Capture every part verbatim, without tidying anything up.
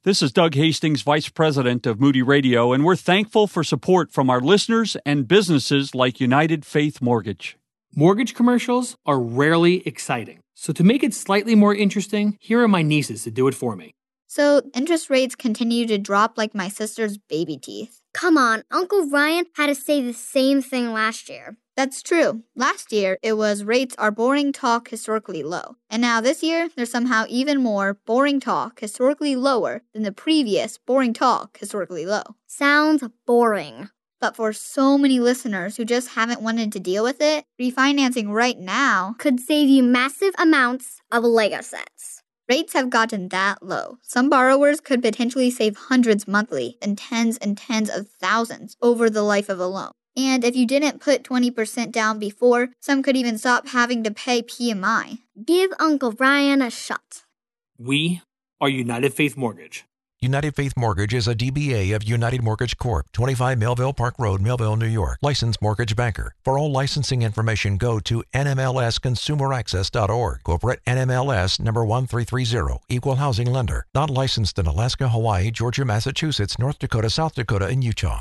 This is Doug Hastings, Vice President of Moody Radio, and we're thankful for support from our listeners and businesses like United Faith Mortgage. Mortgage commercials are rarely exciting. So to make it slightly more interesting, here are my nieces to do it for me. So interest rates continue to drop like my sister's baby teeth. Come on, Uncle Ryan had to say the same thing last year. That's true. Last year, it was rates are boring talk historically low. And now this year, there's somehow even more boring talk historically lower than the previous boring talk historically low. Sounds boring. But for so many listeners who just haven't wanted to deal with it, refinancing right now could save you massive amounts of Lego sets. Rates have gotten that low. Some borrowers could potentially save hundreds monthly and tens and tens of thousands over the life of a loan. And if you didn't put twenty percent down before, some could even stop having to pay P M I. Give Uncle Ryan a shot. We are United Faith Mortgage. United Faith Mortgage is a D B A of United Mortgage Corp, twenty-five Melville Park Road, Melville, New York. Licensed mortgage banker. For all licensing information, go to N M L S consumer access dot org. Corporate N M L S number one three three zero. Equal housing lender. Not licensed in Alaska, Hawaii, Georgia, Massachusetts, North Dakota, South Dakota, and Utah.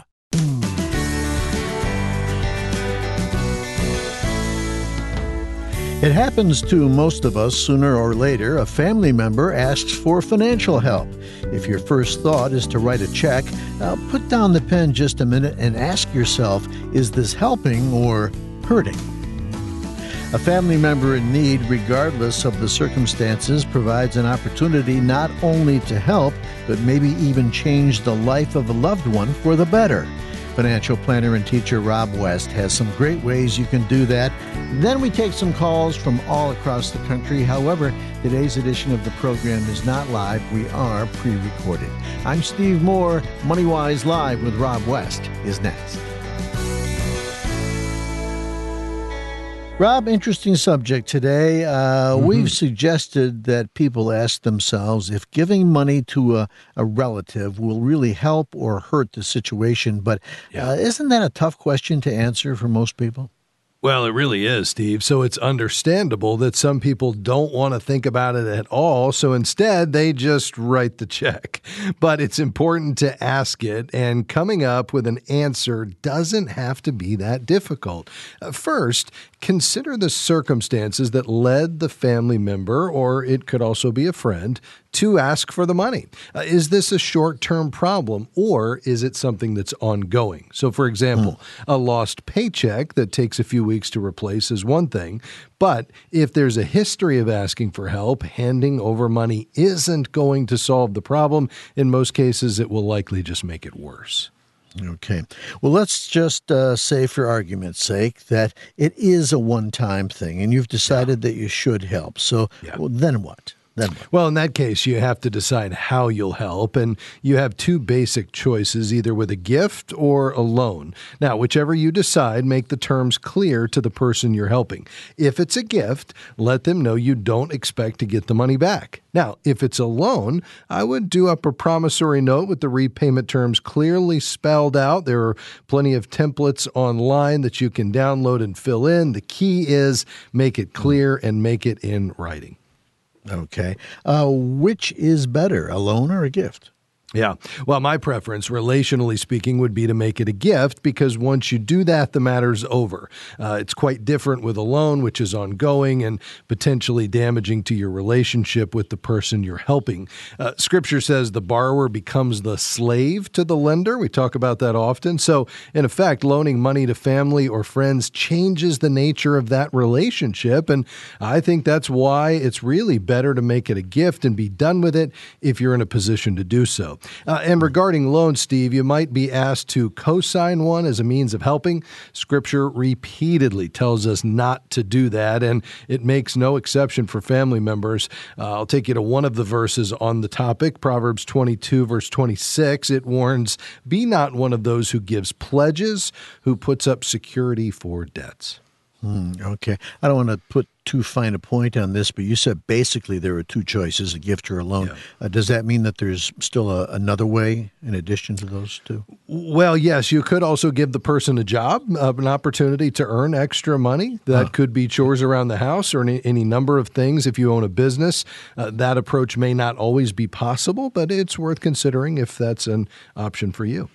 It happens to most of us sooner or later. A family member asks for financial help. If your first thought is to write a check, uh, put down the pen just a minute and ask yourself, is this helping or hurting? A family member in need, regardless of the circumstances, provides an opportunity not only to help, but maybe even change the life of a loved one for the better. Financial planner and teacher Rob West has some great ways you can do that. Then we take some calls from all across the country. However, today's edition of the program is not live. We are pre-recorded. I'm Steve Moore. MoneyWise Live with Rob West is next. Rob, interesting subject today. Uh, mm-hmm. We've suggested that people ask themselves if giving money to a, a relative will really help or hurt the situation. But yeah. uh, isn't that a tough question to answer for most people? Well, it really is, Steve. So it's understandable that some people don't want to think about it at all. So instead, they just write the check. But it's important to ask it, and coming up with an answer doesn't have to be that difficult. Uh, first, consider the circumstances that led the family member, or it could also be a friend, to ask for the money. Uh, is this a short-term problem, or is it something that's ongoing? So, for example, mm. a lost paycheck that takes a few weeks to replace is one thing, but if there's a history of asking for help, handing over money isn't going to solve the problem. In most cases, it will likely just make it worse. Okay. Well, let's just uh, say, for argument's sake, that it is a one-time thing, and you've decided yeah. that you should help. So yeah. well, then what? Then what? Well, in that case, you have to decide how you'll help, and you have two basic choices, either with a gift or a loan. Now, whichever you decide, make the terms clear to the person you're helping. If it's a gift, let them know you don't expect to get the money back. Now, if it's a loan, I would do up a promissory note with the repayment terms clearly spelled out. There are plenty of templates online that you can download and fill in. The key is make it clear and make it in writing. Okay. Uh, which is better, a loan or a gift? Yeah. Well, my preference, relationally speaking, would be to make it a gift, because once you do that, the matter's over. Uh, it's quite different with a loan, which is ongoing and potentially damaging to your relationship with the person you're helping. Uh, scripture says the borrower becomes the slave to the lender. We talk about that often. So, in effect, loaning money to family or friends changes the nature of that relationship. And I think that's why it's really better to make it a gift and be done with it if you're in a position to do so. Uh, and regarding loans, Steve, you might be asked to co-sign one as a means of helping. Scripture repeatedly tells us not to do that, and it makes no exception for family members. Uh, I'll take you to one of the verses on the topic, Proverbs twenty-two, verse twenty-six. It warns, "Be not one of those who gives pledges, who puts up security for debts." Mm, okay. I don't want to put too fine a point on this, but you said basically there are two choices, a gift or a loan. Yeah. Uh, does that mean that there's still a, another way in addition to those two? Well, yes, you could also give the person a job, uh, an opportunity to earn extra money. That Huh. could be chores around the house or any, any number of things. If you own a business, uh, that approach may not always be possible, but it's worth considering if that's an option for you.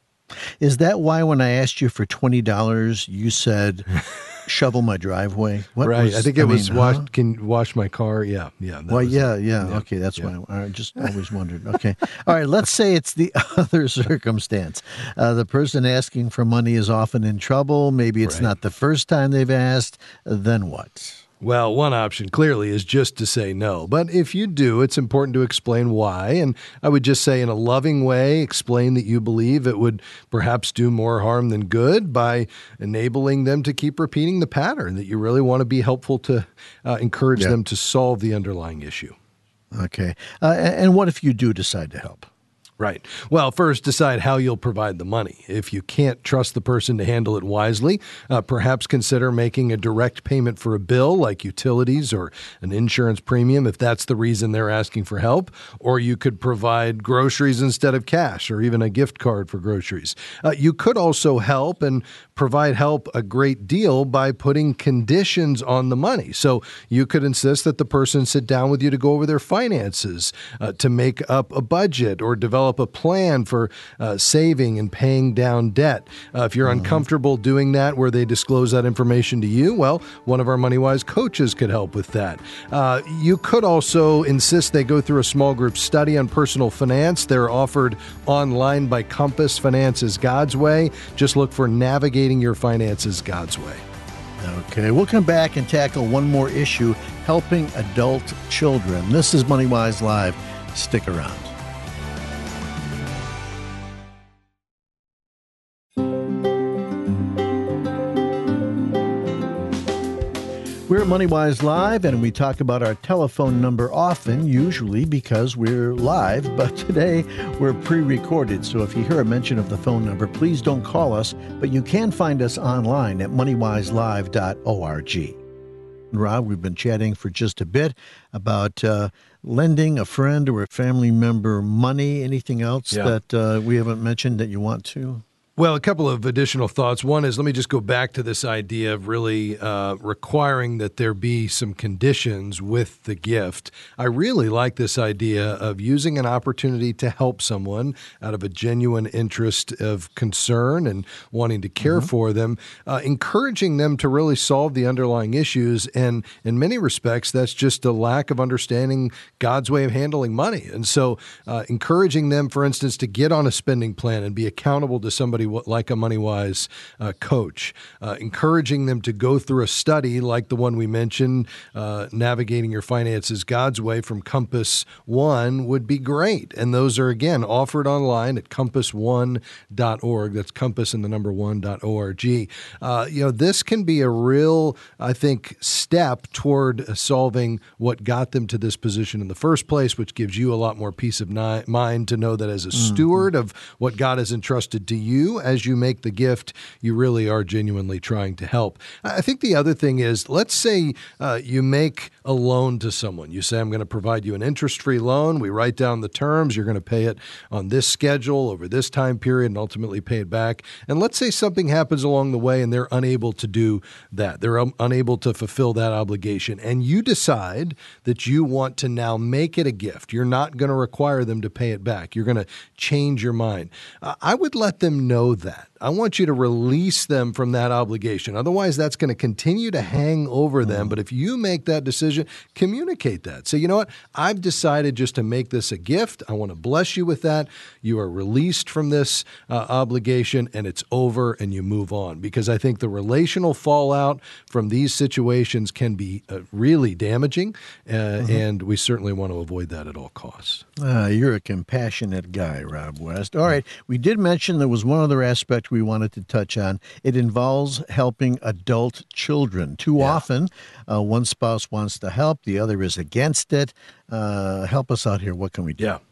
Is that why when I asked you for twenty dollars, you said shovel my driveway? What right. was- I think it was mean, wash, huh? can wash my car. Yeah. Yeah. that Well, was yeah, it. yeah, Okay, that's why I, I just always wondered. Okay. All right, let's say it's the other circumstance. Uh, the person asking for money is often in trouble. Maybe it's Right. not the first time they've asked. Then what? Well, one option clearly is just to say no. But if you do, it's important to explain why. And I would just say in a loving way, explain that you believe it would perhaps do more harm than good by enabling them to keep repeating the pattern, that you really want to be helpful to uh, encourage Yeah. them to solve the underlying issue. Okay. Uh, and what if you do decide to help? Right. Well, first, decide how you'll provide the money. If you can't trust the person to handle it wisely, uh, perhaps consider making a direct payment for a bill like utilities or an insurance premium if that's the reason they're asking for help. Or you could provide groceries instead of cash or even a gift card for groceries. Uh, you could also help and provide help a great deal by putting conditions on the money. So you could insist that the person sit down with you to go over their finances, uh, to make up a budget or develop a plan for uh, saving and paying down debt. Uh, if you're uncomfortable doing that where they disclose that information to you, well, one of our MoneyWise coaches could help with that. Uh, you could also insist they go through a small group study on personal finance. They're offered online by Compass Finances God's Way. Just look for Navigating Your Finances God's Way. Okay, we'll come back and tackle one more issue, helping adult children. This is MoneyWise Live. Stick around. We're MoneyWise Live, and we talk about our telephone number often, usually because we're live, but today we're pre-recorded. So if you hear a mention of the phone number, please don't call us, but you can find us online at money wise live dot org. Rob, we've been chatting for just a bit about uh, lending a friend or a family member money. Anything else Yeah. that uh, we haven't mentioned that you want to? Well, a couple of additional thoughts. One is, let me just go back to this idea of really uh, requiring that there be some conditions with the gift. I really like this idea of using an opportunity to help someone out of a genuine interest of concern and wanting to care mm-hmm. for them, uh, encouraging them to really solve the underlying issues. And in many respects, that's just a lack of understanding God's way of handling money. And so uh, encouraging them, for instance, to get on a spending plan and be accountable to somebody like a MoneyWise uh, coach, uh, encouraging them to go through a study like the one we mentioned, uh, Navigating Your Finances God's Way from Compass One would be great. And those are, again, offered online at compass one dot org. That's compass and the number one dot org. Uh, you know, this can be a real, I think, step toward solving what got them to this position in the first place, which gives you a lot more peace of ni- mind to know that as a mm-hmm. steward of what God has entrusted to you, as you make the gift, you really are genuinely trying to help. I think the other thing is, let's say uh, you make a loan to someone. You say, I'm going to provide you an interest-free loan. We write down the terms. You're going to pay it on this schedule over this time period and ultimately pay it back. And let's say something happens along the way and they're unable to do that. They're um, unable to fulfill that obligation. And you decide that you want to now make it a gift. You're not going to require them to pay it back. You're going to change your mind. Uh, I would let them know that. I want you to release them from that obligation. Otherwise, that's going to continue to hang over them. Mm. But if you make that decision, communicate that. Say, you know what? I've decided just to make this a gift. I want to bless you with that. You are released from this uh, obligation, and it's over, and you move on. Because I think the relational fallout from these situations can be uh, really damaging, uh, mm-hmm. and we certainly want to avoid that at all costs. Uh, you're a compassionate guy, Rob West. All right. We did mention there was one other aspect we wanted to touch on. It involves helping adult children. Too yeah. often, uh, one spouse wants to help, the other is against it. Uh, help us out here. What can we do? Yeah.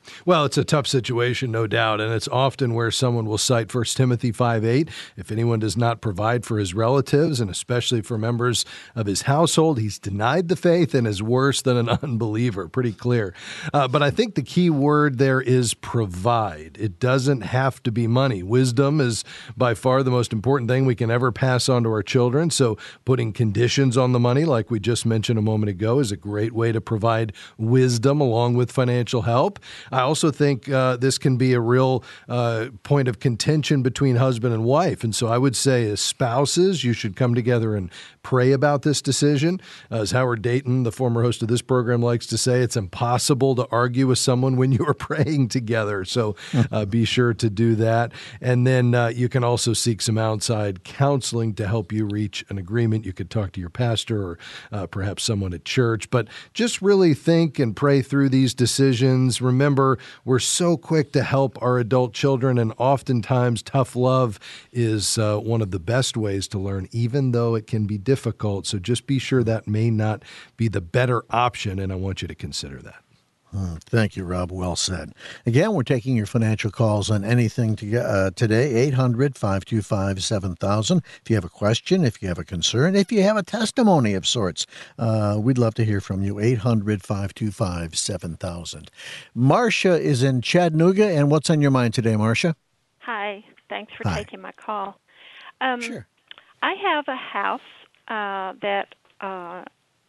Well, it's a tough situation, no doubt, and it's often where someone will cite First Timothy five eight. If anyone does not provide for his relatives, and especially for members of his household, he's denied the faith and is worse than an unbeliever. Pretty clear. Uh, but I think the key word there is provide. It doesn't have to be money. Wisdom is by far the most important thing we can ever pass on to our children, so putting conditions on the money, like we just mentioned a moment ago, is a great way to provide wisdom along with financial help. I also think uh, this can be a real uh, point of contention between husband and wife. And so I would say as spouses, you should come together and pray about this decision. As Howard Dayton, the former host of this program, likes to say, it's impossible to argue with someone when you are praying together. So uh, be sure to do that. And then uh, you can also seek some outside counseling to help you reach an agreement. You could talk to your pastor or uh, perhaps someone at church. But just really think and pray through these decisions. Remember, we're so quick to help our adult children, and oftentimes tough love is uh, one of the best ways to learn, even though it can be difficult. So just be sure that may not be the better option, and I want you to consider that. Hmm, thank you, Rob. Well said. Again, we're taking your financial calls on anything to, uh, today, eight hundred, five two five, seven thousand. If you have a question, if you have a concern, if you have a testimony of sorts, uh, we'd love to hear from you, eight hundred, five two five, seven thousand. Marcia is in Chattanooga, and what's on your mind today, Marcia? Hi. Thanks for Hi. taking my call. Um, Sure. I have a house uh, that uh,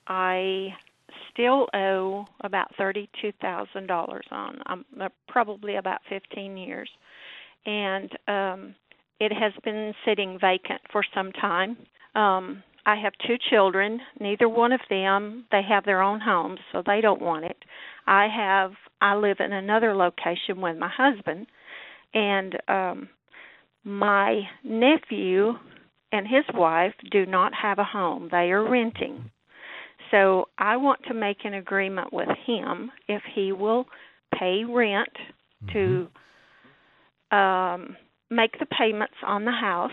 I still owe about thirty-two thousand dollars on. I'm uh, probably about fifteen years. And um, it has been sitting vacant for some time. Um, I have two children. Neither one of them, they have their own homes, so they don't want it. I have, I live in another location with my husband, and um, my nephew and his wife do not have a home. They are renting. So I want to make an agreement with him if he will pay rent mm-hmm. to um, make the payments on the house,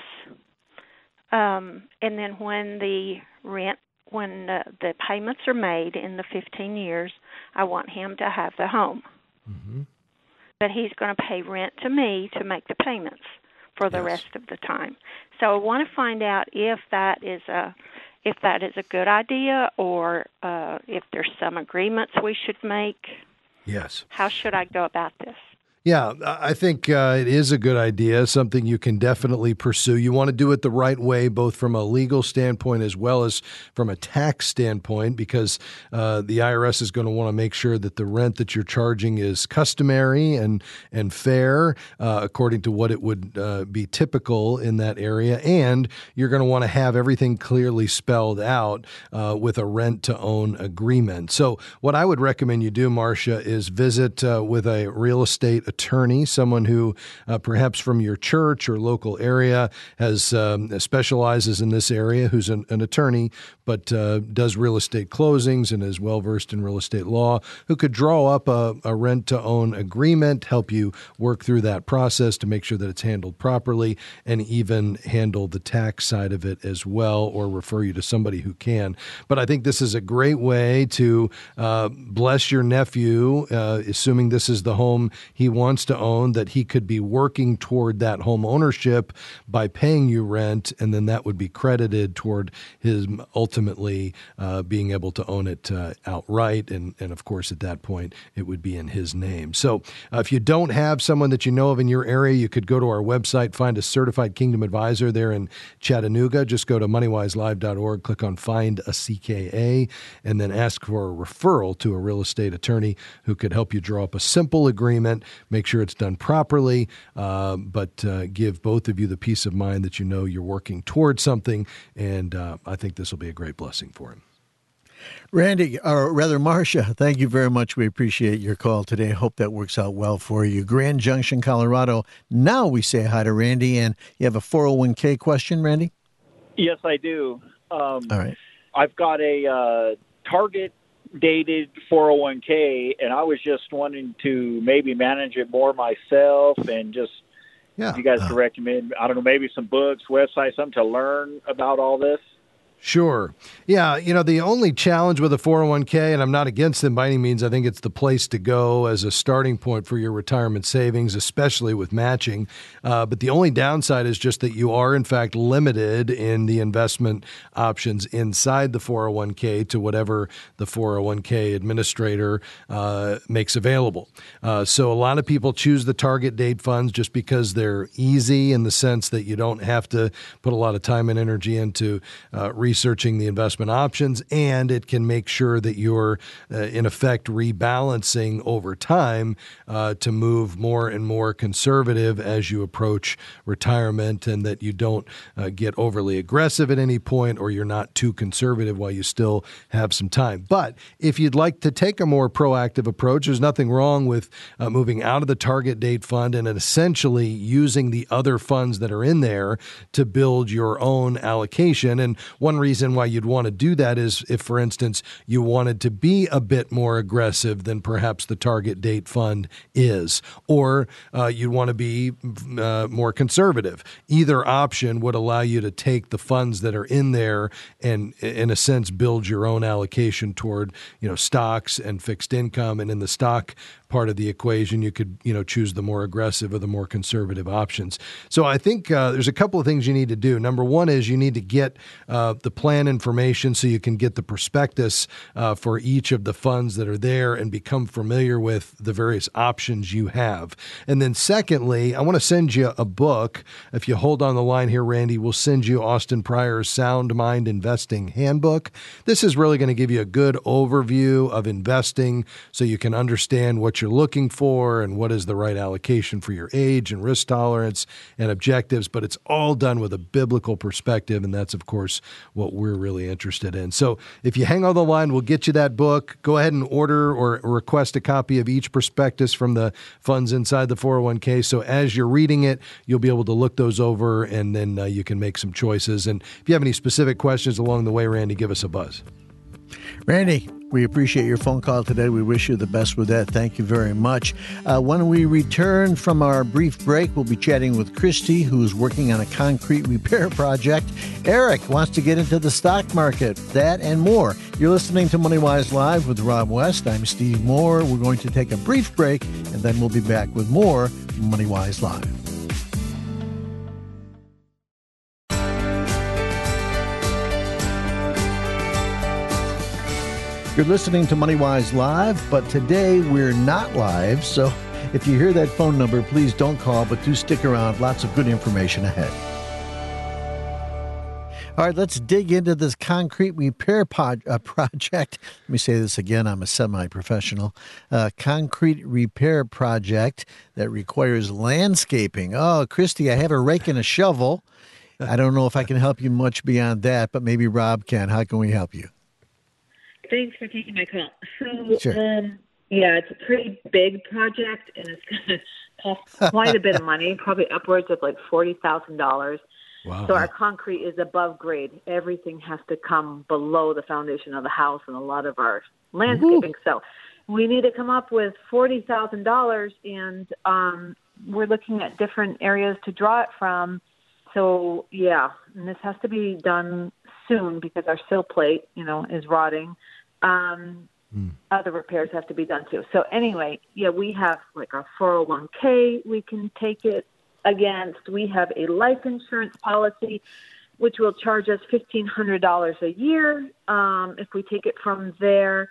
um, and then when the rent, when uh, the payments are made in the fifteen years, I want him to have the home. Mm-hmm. But he's going to pay rent to me to make the payments for the yes. rest of the time. So I want to find out if that is a if that is a good idea, or uh, if there's some agreements we should make. Yes. How should I go about this? Yeah, I think uh, it is a good idea, something you can definitely pursue. You want to do it the right way, both from a legal standpoint as well as from a tax standpoint, because uh, the I R S is going to want to make sure that the rent that you're charging is customary and, and fair, uh, according to what it would uh, be typical in that area. And you're going to want to have everything clearly spelled out uh, with a rent-to-own agreement. So what I would recommend you do, Marcia, is visit uh, with a real estate attorney, someone who uh, perhaps from your church or local area has um, specializes in this area, who's an, an attorney, but uh, does real estate closings and is well-versed in real estate law, who could draw up a, a rent-to-own agreement, help you work through that process to make sure that it's handled properly, and even handle the tax side of it as well, or refer you to somebody who can. But I think this is a great way to uh, bless your nephew, uh, assuming this is the home he wants to own, that he could be working toward that home ownership by paying you rent, and then that would be credited toward his ultimately uh, being able to own it uh, outright. And, and of course, at that point, it would be in his name. So uh, if you don't have someone that you know of in your area, you could go to our website, find a certified Kingdom advisor there in Chattanooga. Just go to money wise live dot org, click on Find a C K A, and then ask for a referral to a real estate attorney who could help you draw up a simple agreement, make sure it's done properly, uh, but uh, give both of you the peace of mind that you know you're working towards something, and uh, I think this will be a great blessing for him. Randy, or rather Marcia, thank you very much. We appreciate your call today. Hope that works out well for you. Grand Junction, Colorado. Now we say hi to Randy, and you have a four oh one k question, Randy? Yes, I do. Um, All right. I've got a uh, Target dated four oh one k, and I was just wanting to maybe manage it more myself, and just yeah. if you guys uh, could recommend, I don't know, maybe some books, websites, something to learn about all this. Sure. Yeah. You know, the only challenge with a four oh one k, and I'm not against them by any means, I think it's the place to go as a starting point for your retirement savings, especially with matching. Uh, but the only downside is just that you are, in fact, limited in the investment options inside the four oh one k to whatever the four oh one k administrator uh, makes available. Uh, so a lot of people choose the target date funds just because they're easy in the sense that you don't have to put a lot of time and energy into uh, research researching the investment options, and it can make sure that you're, uh, in effect, rebalancing over time uh, to move more and more conservative as you approach retirement, and that you don't uh, get overly aggressive at any point, or you're not too conservative while you still have some time. But if you'd like to take a more proactive approach, there's nothing wrong with uh, moving out of the target date fund and essentially using the other funds that are in there to build your own allocation. And one reason why you'd want to do that is if, for instance, you wanted to be a bit more aggressive than perhaps the target date fund is, or uh, you'd want to be uh, more conservative. Either option would allow you to take the funds that are in there and, in a sense, build your own allocation toward, you know, stocks and fixed income. And in the stock part of the equation, you could, you know, choose the more aggressive or the more conservative options. So I think uh, there's a couple of things you need to do. Number one is you need to get uh, the plan information so you can get the prospectus uh, for each of the funds that are there and become familiar with the various options you have. And then secondly, I want to send you a book. If you hold on the line here, Randy, we'll send you Austin Pryor's Sound Mind Investing Handbook. This is really going to give you a good overview of investing so you can understand what you're looking for and what is the right allocation for your age and risk tolerance and objectives, but it's all done with a biblical perspective, and that's, of course, what we're really interested in. So if you hang on the line, we'll get you that book. Go ahead and order or request a copy of each prospectus from the funds inside the four oh one k. So as you're reading it, you'll be able to look those over, and then uh, you can make some choices. And if you have any specific questions along the way, Randy, give us a buzz. Randy, we appreciate your phone call today. We wish you the best with that. Thank you very much. Uh, when we return from our brief break, we'll be chatting with Christy, who's working on a concrete repair project. Eric wants to get into the stock market. That and more. You're listening to MoneyWise Live with Rob West. I'm Steve Moore. We're going to take a brief break, and then we'll be back with more MoneyWise Live. You're listening to MoneyWise Live, but today we're not live, so if you hear that phone number, please don't call, but do stick around. Lots of good information ahead. All right, let's dig into this concrete repair pod, uh, project. Let me say this again. I'm a semi-professional. Uh, concrete repair project that requires landscaping. Oh, Christy, I have a rake and a shovel. I don't know if I can help you much beyond that, but maybe Rob can. How can we help you? Thanks for taking my call. So, sure. um, yeah, it's a pretty big project, and it's going to cost quite a bit of money, probably upwards of like forty thousand dollars. Wow. So our concrete is above grade. Everything has to come below the foundation of the house and a lot of our landscaping. Ooh. So we need to come up with forty thousand dollars, and um, we're looking at different areas to draw it from. So, yeah, and this has to be done soon because our sill plate, you know, is rotting. Um, mm. Other repairs have to be done too. So anyway, yeah, we have like our four oh one k we can take it against. We have a life insurance policy, which will charge us fifteen hundred dollars a year um, if we take it from there.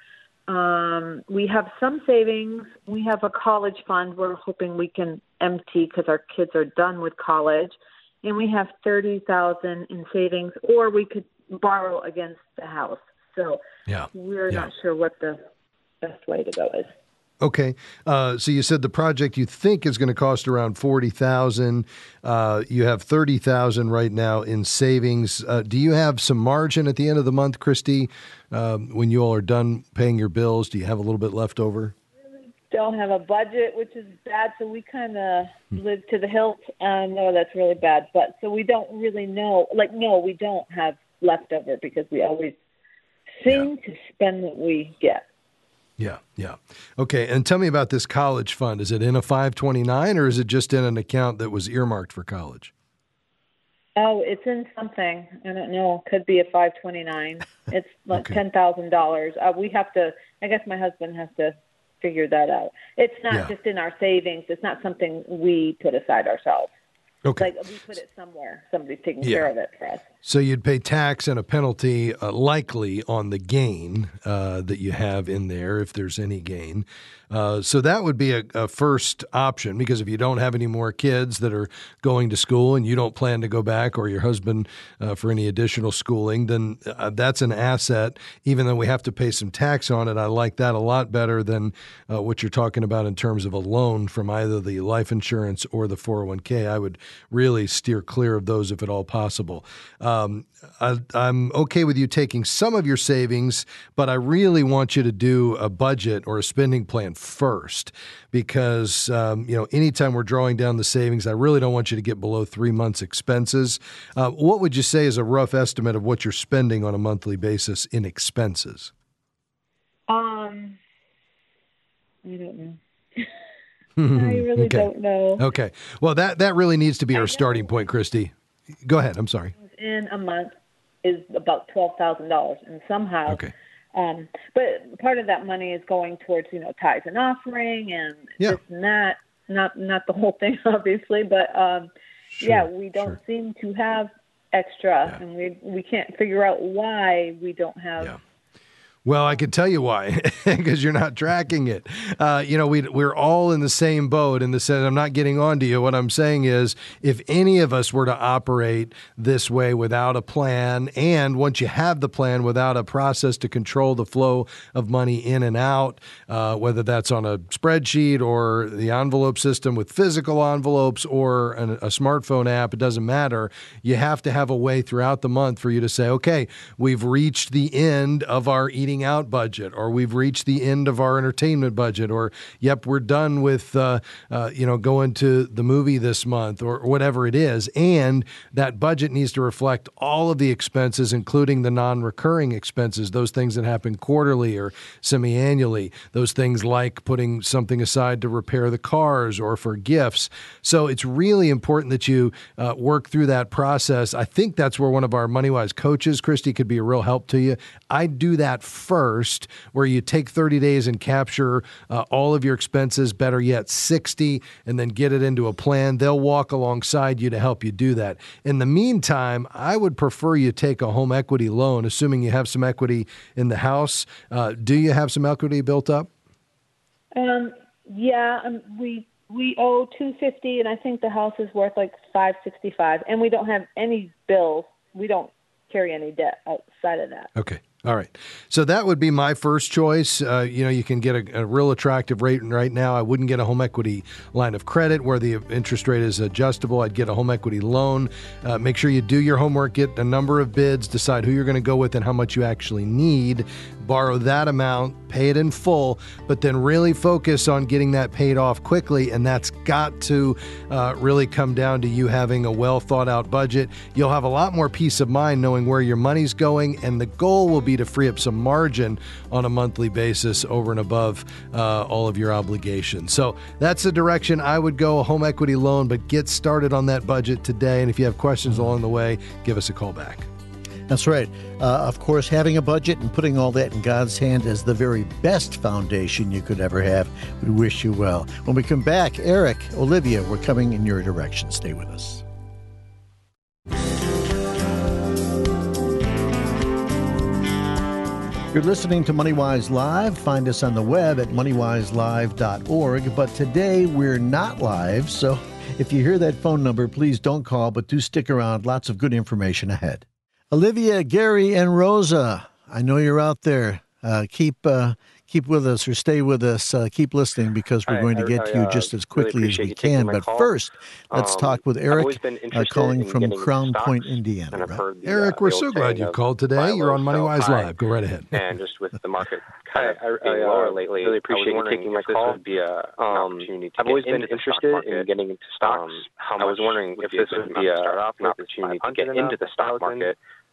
Um, we have some savings. We have a college fund we're hoping we can empty because our kids are done with college. And we have thirty thousand dollars in savings, or we could borrow against the house. So yeah. we're yeah. not sure what the best way to go is. Okay. Uh, so you said the project you think is going to cost around forty thousand dollars. Uh, you have thirty thousand dollars right now in savings. Uh, do you have some margin at the end of the month, Christy? Um, when you all are done paying your bills, do you have a little bit left over? Don't have a budget, which is bad. So we kind of live to the hilt. Uh, no, that's really bad. But so we don't really know. Like, no, we don't have leftover because we always seem yeah. to spend what we get. Yeah, yeah. Okay, and tell me about this college fund. Is it in a five twenty-nine or is it just in an account that was earmarked for college? Oh, it's in something. I don't know. Could be a five twenty-nine. It's like Okay. ten thousand dollars. Uh, we have to. I guess my husband has to figure that out. It's not Yeah. just in our savings. It's not something we put aside ourselves. Okay. Like we put it somewhere. Somebody's taking Yeah. care of it for us. So you'd pay tax and a penalty uh, likely on the gain uh, that you have in there, if there's any gain. Uh, so that would be a, a first option, because if you don't have any more kids that are going to school and you don't plan to go back, or your husband uh, for any additional schooling, then uh, that's an asset. Even though we have to pay some tax on it, I like that a lot better than uh, what you're talking about in terms of a loan from either the life insurance or the four oh one k. I would really steer clear of those if at all possible. Um, I, I'm okay with you taking some of your savings, but I really want you to do a budget or a spending plan first, because um, you know, anytime we're drawing down the savings, I really don't want you to get below three months' expenses. Uh, what would you say is a rough estimate of what you're spending on a monthly basis in expenses? Um, I don't know. I really Okay. don't know. Okay. Well, that, that really needs to be our starting point, Christy. Go ahead. I'm sorry. In a month is about twelve thousand dollars, and somehow. Okay. Um, but part of that money is going towards, you know, tithes and offering and Yeah. this and that. Not not the whole thing, obviously, but um, Sure, yeah, we don't sure. seem to have extra, Yeah. and we we can't figure out why we don't have. Yeah. Well, I can tell you why, because you're not tracking it. Uh, you know, we, we're all in the same boat in the sense, I'm not getting on to you. What I'm saying is, if any of us were to operate this way without a plan, and once you have the plan, without a process to control the flow of money in and out, uh, whether that's on a spreadsheet or the envelope system with physical envelopes or an, a smartphone app, it doesn't matter. You have to have a way throughout the month for you to say, okay, we've reached the end of our eating out budget, or we've reached the end of our entertainment budget, or yep, we're done with uh, uh, you know, going to the movie this month, or whatever it is. And that budget needs to reflect all of the expenses, including the non-recurring expenses, those things that happen quarterly or semi-annually, those things like putting something aside to repair the cars or for gifts. So it's really important that you uh, work through that process. I think that's where one of our MoneyWise coaches, Christy, could be a real help to you. I do that first, where you take thirty days and capture uh, all of your expenses, better yet sixty, and then get it into a plan. They'll walk alongside you to help you do that. In the meantime, I would prefer you take a home equity loan, assuming you have some equity in the house. Uh, do you have some equity built up? Um, yeah, um, we we owe two fifty, and I think the house is worth like five sixty five, and we don't have any bills. We don't carry any debt outside of that. Okay. All right. So that would be my first choice. Uh, you know, you can get a, a real attractive rate right now. I wouldn't get a home equity line of credit where the interest rate is adjustable. I'd get a home equity loan. Uh, make sure you do your homework, get a number of bids, decide who you're going to go with and how much you actually need. Borrow that amount, pay it in full, but then really focus on getting that paid off quickly. And that's got to uh, really come down to you having a well thought out budget. You'll have a lot more peace of mind knowing where your money's going, and the goal will be to free up some margin on a monthly basis over and above uh, all of your obligations. So that's the direction I would go, a home equity loan, but get started on that budget today. And if you have questions along the way, give us a call back. That's right. Uh, of course, having a budget and putting all that in God's hand is the very best foundation you could ever have. We wish you well. When we come back, Eric, Olivia, we're coming in your direction. Stay with us. You're listening to MoneyWise Live. Find us on the web at money wise live dot org. But today we're not live, so if you hear that phone number, please don't call, but do stick around. Lots of good information ahead. Olivia, Gary, and Rosa, I know you're out there. Uh, keep uh, keep with us or stay with us. Uh, keep listening, because we're I, going to get I, to you uh, just as quickly really as we you taking can. my But call. first, let's um, talk with I've Eric, always been uh, interested calling in from getting Crown stocks, Point, Indiana. and I've Right? heard the, Eric, uh, we're the so old glad saying you of called today. buy You're low, on sell MoneyWise high. Live. Go right ahead. And just with the market kind I, of I, being I lower uh, lately, really appreciate I was you taking wondering my if this call. would be a, an Um, opportunity to I've get always into been the interested stock market. in getting into stocks. Um, how I was much wondering would if be this a good would amount be to a, start off an with? opportunity to five get hundred into the stock thousand? market.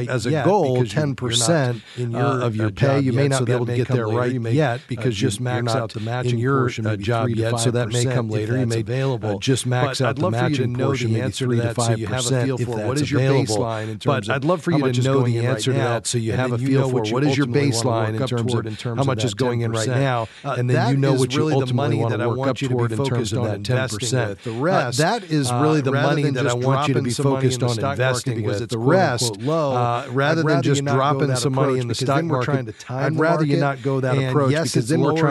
right as a yet goal, because ten percent in your, uh, of your pay. You may not be able to get there right yet because just you, max out the matching in your portion uh, job yet, so that may come later. You may available. Uh, just max but out I'd the love matching for you to know portion, the answer maybe to three that, to so five you have a percent feel if for that's what is your available. baseline in terms but of I'd love for how you much to is know going the in right answer to now, that, so you and have then a you feel know for what you what is your ultimately wanna baseline work in up terms toward of in terms how of much that is going in right ten percent. now, Uh, and then that you know is what you really the ultimately money want that to I work want up you to be toward in terms focused of on that ten investing percent. with. The rest, Uh, that is uh, really the rather money than that I just want you to dropping be some money focused in the on stock investing market because with. it's The quote, rest, unquote, low, uh, rather I'd than rather just you not go dropping that some money approach in the because stock then we're market, trying to time I'd the rather you market, not go that and approach yes, because it's then we're lower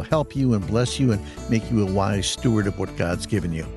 will help you and bless you and make you a wise steward of what God's given you.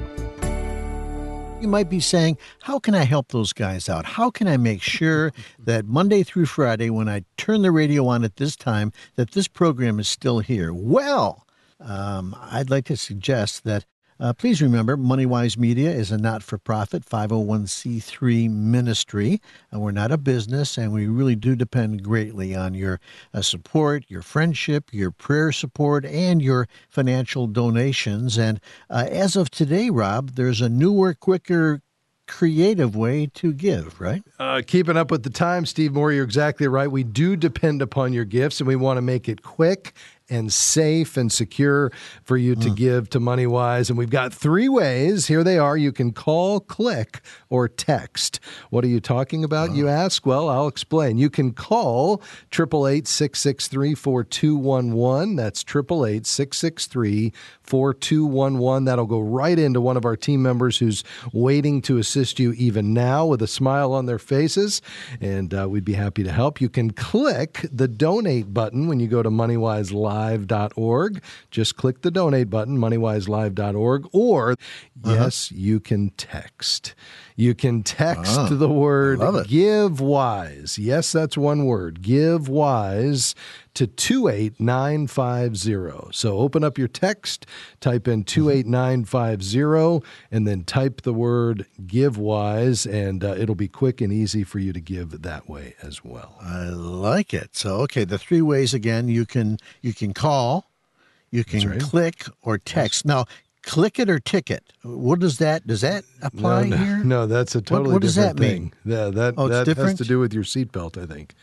You might be saying, how can I help those guys out? How can I make sure that Monday through Friday, when I turn the radio on at this time, that this program is still here? Well, um, I'd like to suggest that Uh, please remember, MoneyWise Media is a not-for-profit five oh one c three ministry. And we're not a business, and we really do depend greatly on your uh, support, your friendship, your prayer support, and your financial donations. And uh, as of today, Rob, there's a newer, quicker, creative way to give, right? Uh, keeping up with the time, Steve Moore, you're exactly right. We do depend upon your gifts, and we want to make it quick and safe and secure for you to Mm. give to MoneyWise. And we've got three ways. Here they are. You can call, click, or text. What are you talking about, you ask? Well, I'll explain. You can call eight eight eight, six six three, four two one one. That's eight eight eight, six six three, four two one one. That'll go right into one of our team members who's waiting to assist you even now with a smile on their faces, and uh, we'd be happy to help. You can click the donate button when you go to money wise live dot org. Just click the donate button, money wise live dot org, or Uh-huh. yes, you can text. You can text Ah, the word I love it. GiveWise. Yes, that's one word. GiveWise to two eight nine five zero. So open up your text, type in two eight nine five zero, and then type the word GiveWise, and uh, it'll be quick and easy for you to give that way as well. I like it. So, okay, the three ways again. You can you can call, you can right. click, or text. Now, click it or ticket. What does that does that apply no, no, here? No, that's a totally what does different that thing. mean? Yeah, that Oh, it's that has different? to do with your seatbelt, I think.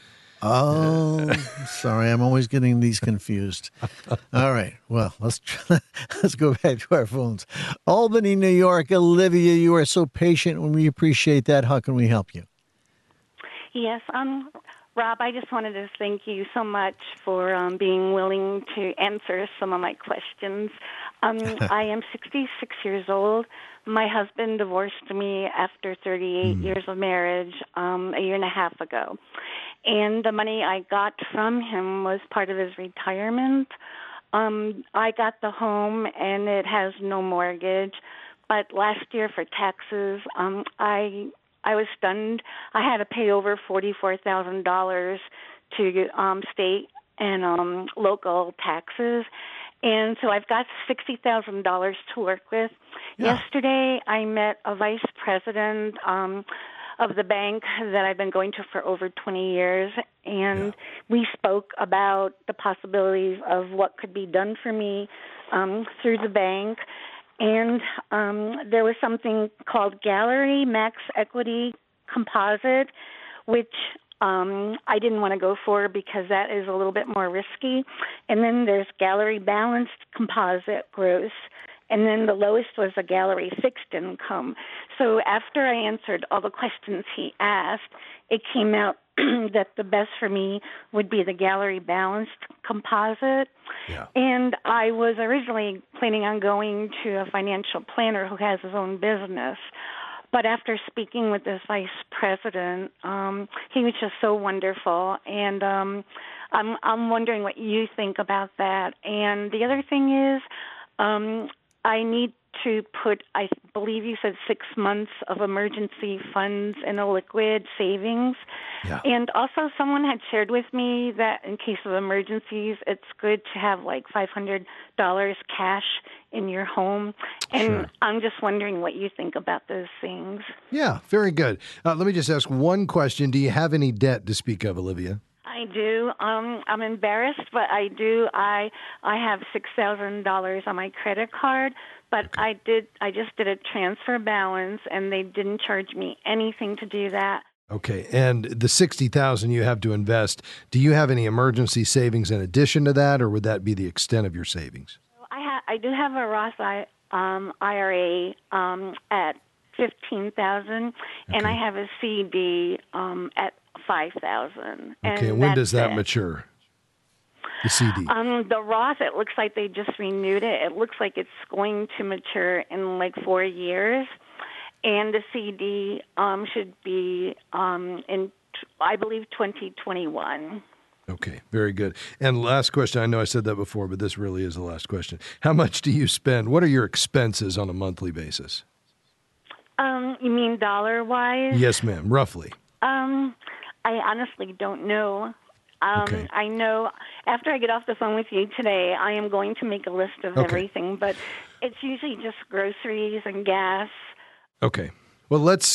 Oh, sorry, I'm always getting these confused. All right, well, let's try, let's go back to our phones. Albany, New York. Olivia, you are so patient, and we appreciate that. How can we help you? Yes, um, Rob, I just wanted to thank you so much for um, being willing to answer some of my questions. Um, I am sixty-six years old. My husband divorced me after thirty-eight mm. years of marriage um, a year and a half ago. And the money I got from him was part of his retirement. Um, I got the home, and it has no mortgage. But last year for taxes, um, I I was stunned. I had to pay over forty-four thousand dollars to um, state and um, local taxes. And so I've got sixty thousand dollars to work with. Yeah. Yesterday, I met a vice president um, of the bank that I've been going to for over twenty years, and yeah. we spoke about the possibilities of what could be done for me um, through the bank. And um, there was something called Gallery Max Equity Composite, which um, I didn't want to go for because that is a little bit more risky. And then there's Gallery Balanced Composite Gross. And then the lowest was a Gallery Fixed Income. So after I answered all the questions he asked, it came out that the best for me would be the Gallery Balanced Composite. Yeah. And I was originally planning on going to a financial planner who has his own business. But after speaking with this vice president, um, he was just so wonderful. And um, I'm, I'm wondering what you think about that. And the other thing is, um, I need to put, I believe you said six months of emergency funds in a liquid savings. Yeah. And also someone had shared with me that in case of emergencies, it's good to have like five hundred dollars cash in your home. And sure. I'm just wondering what you think about those things. Yeah, very good. Uh, let me just ask one question. Do you have any debt to speak of, Olivia? I do. Um, I'm embarrassed, but I do. I I have six thousand dollars on my credit card, but okay. I did. I just did a transfer balance, and they didn't charge me anything to do that. Okay, and the sixty thousand dollars you have to invest. Do you have any emergency savings in addition to that, or would that be the extent of your savings? I ha- I do have a Roth I, um, I R A um, at fifteen thousand, okay. and I have a C D um, at five thousand. Okay, and when does that it. mature? The C D. Um, the Roth, it looks like they just renewed it. It looks like it's going to mature in like four years, and the C D um, should be um, in, I believe, twenty twenty-one. Okay, very good. And last question. I know I said that before, but this really is the last question. How much do you spend? What are your expenses on a monthly basis? Um, you mean dollar-wise? Yes, ma'am. Roughly. Um. I honestly don't know. Um, okay. I know after I get off the phone with you today, I am going to make a list of okay. everything, but it's usually just groceries and gas. Okay. Well, let's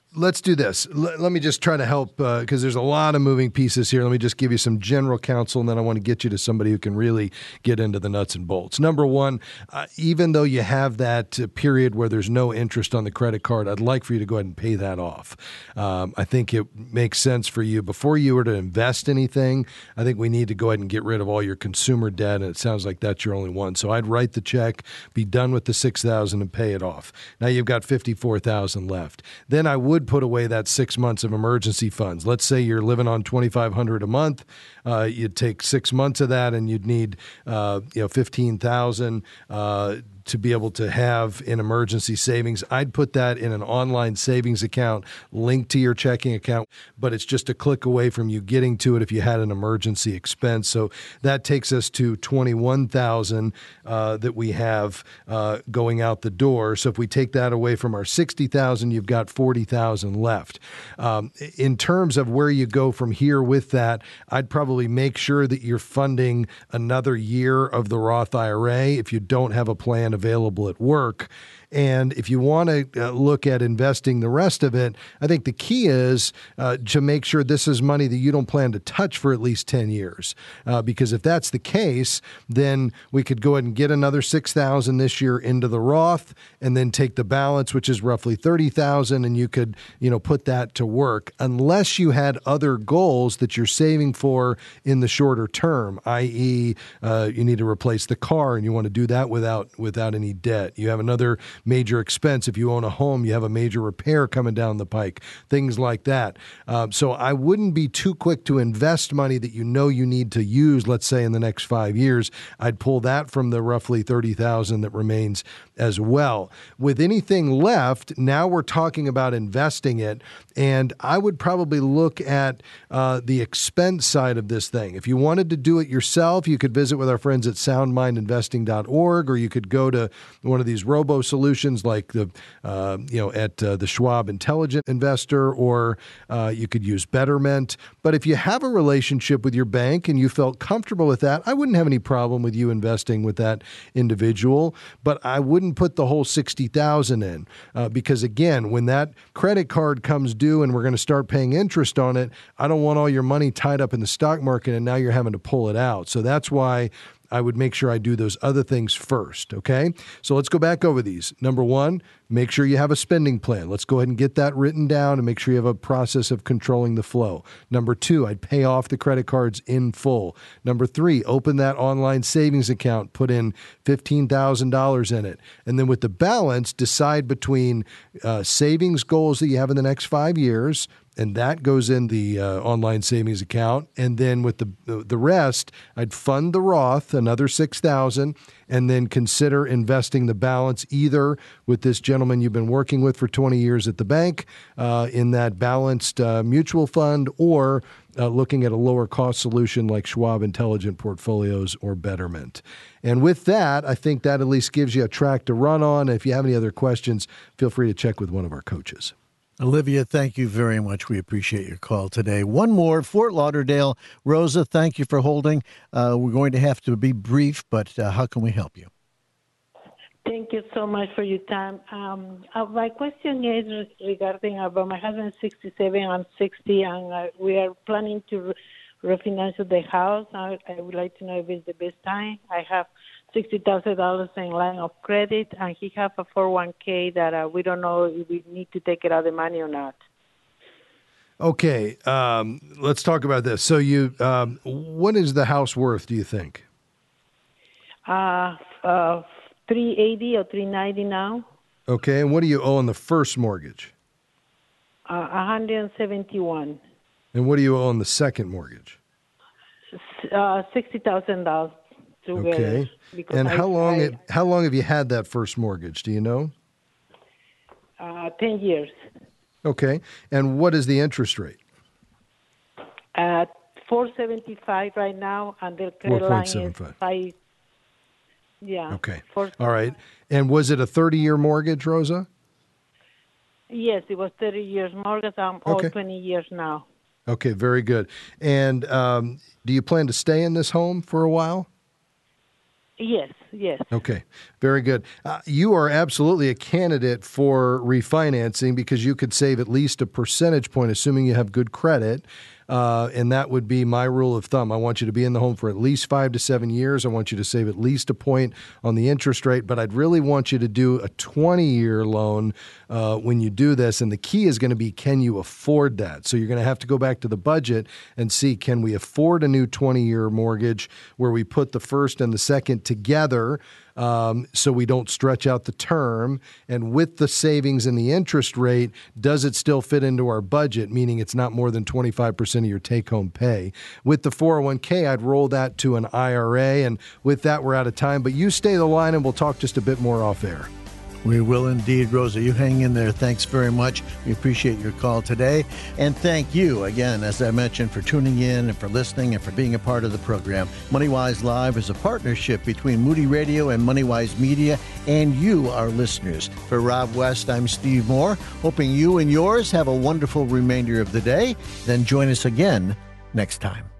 let's do this. L- let me just try to help because uh, there's a lot of moving pieces here. Let me just give you some general counsel, and then I want to get you to somebody who can really get into the nuts and bolts. Number one, uh, even though you have that uh, period where there's no interest on the credit card, I'd like for you to go ahead and pay that off. Um, I think it makes sense for you. Before you were to invest anything, I think we need to go ahead and get rid of all your consumer debt, and it sounds like that's your only one. So I'd write the check, be done with the six thousand dollars and pay it off. Now you've got fifty-four thousand dollars left. Then I would put away that six months of emergency funds. Let's say you're living on twenty-five hundred dollars a month. Uh, you'd take six months of that, and you'd need uh, you know fifteen thousand dollars uh, to be able to have in emergency savings. I'd put that in an online savings account linked to your checking account, but it's just a click away from you getting to it if you had an emergency expense. So that takes us to twenty-one thousand dollars uh, that we have uh, going out the door. So if we take that away from our sixty thousand dollars, you've got forty thousand dollars left. Um, in terms of where you go from here with that, I'd probably make sure that you're funding another year of the Roth I R A if you don't have a plan available at work. And if you want to uh, look at investing the rest of it, I think the key is uh, to make sure this is money that you don't plan to touch for at least ten years. Uh, because if that's the case, then we could go ahead and get another six thousand dollars this year into the Roth and then take the balance, which is roughly thirty thousand dollars, and you could, you know, put that to work unless you had other goals that you're saving for in the shorter term, that is, uh, you need to replace the car and you want to do that without without any debt. You have another major expense. If you own a home, you have a major repair coming down the pike, things like that. Um, so I wouldn't be too quick to invest money that you know you need to use, let's say in the next five years. I'd pull that from the roughly thirty thousand that remains as well. With anything left, now we're talking about investing it, and I would probably look at uh, the expense side of this thing. If you wanted to do it yourself, you could visit with our friends at sound mind investing dot org, or you could go to one of these robo solutions like the, uh, you know, at uh, the Schwab Intelligent Investor, or uh, you could use Betterment. But if you have a relationship with your bank and you felt comfortable with that, I wouldn't have any problem with you investing with that individual. But I wouldn't put the whole sixty thousand dollars in uh, because, again, when that credit card comes due and we're going to start paying interest on it, I don't want all your money tied up in the stock market and now you're having to pull it out. So that's why I would make sure I do those other things first, okay? So let's go back over these. Number one, make sure you have a spending plan. Let's go ahead and get that written down and make sure you have a process of controlling the flow. Number two, I'd pay off the credit cards in full. Number three, open that online savings account, put in fifteen thousand dollars in it. And then with the balance, decide between uh, savings goals that you have in the next five years, and that goes in the uh, online savings account. And then with the the rest, I'd fund the Roth, another six thousand dollars, and then consider investing the balance either with this gentleman you've been working with for twenty years at the bank uh, in that balanced uh, mutual fund, or uh, looking at a lower cost solution like Schwab Intelligent Portfolios or Betterment. And with that, I think that at least gives you a track to run on. If you have any other questions, feel free to check with one of our coaches. Olivia, thank you very much. We appreciate your call today. One more, Fort Lauderdale. Rosa, thank you for holding. Uh, we're going to have to be brief, but uh, how can we help you? Thank you so much for your time. Um, uh, my question is regarding about my husband is sixty-seven, I'm sixty, and uh, we are planning to re- refinance the house. I, I would like to know if it's the best time. I have sixty thousand dollars in line of credit, and he has a four oh one k that uh, we don't know if we need to take it out of the money or not. Okay, um, let's talk about this. So you, um, what is the house worth, do you think? Uh, uh, three eighty or three ninety now. Okay, and what do you owe on the first mortgage? Uh, one hundred seventy-one. And what do you owe on the second mortgage? Uh, sixty thousand dollars. Okay. And how I, long I, it, how long have you had that first mortgage? Do you know? Uh, ten years. Okay. And what is the interest rate? At four seventy five right now, and the credit line is five. Yeah. Okay. All right. And was it a thirty year mortgage, Rosa? Yes, it was thirty years mortgage. I'm okay. all twenty years now. Okay. Very good. And um, do you plan to stay in this home for a while? Yes, yes. Okay, very good. Uh, you are absolutely a candidate for refinancing because you could save at least a percentage point, assuming you have good credit. Uh, and that would be my rule of thumb. I want you to be in the home for at least five to seven years. I want you to save at least a point on the interest rate, but I'd really want you to do a twenty-year loan uh, when you do this. And the key is going to be, can you afford that? So you're going to have to go back to the budget and see, can we afford a new twenty-year mortgage where we put the first and the second together um, so we don't stretch out the term? And with the savings and the interest rate, does it still fit into our budget, meaning it's not more than twenty-five percent of your take-home pay? With the four oh one k, I'd roll that to an I R A. And with that, we're out of time. But you stay the line, and we'll talk just a bit more off air. We will indeed, Rosa. You hang in there. Thanks very much. We appreciate your call today. And thank you, again, as I mentioned, for tuning in and for listening and for being a part of the program. MoneyWise Live is a partnership between Moody Radio and MoneyWise Media and you, our listeners. For Rob West, I'm Steve Moore, hoping you and yours have a wonderful remainder of the day. Then join us again next time.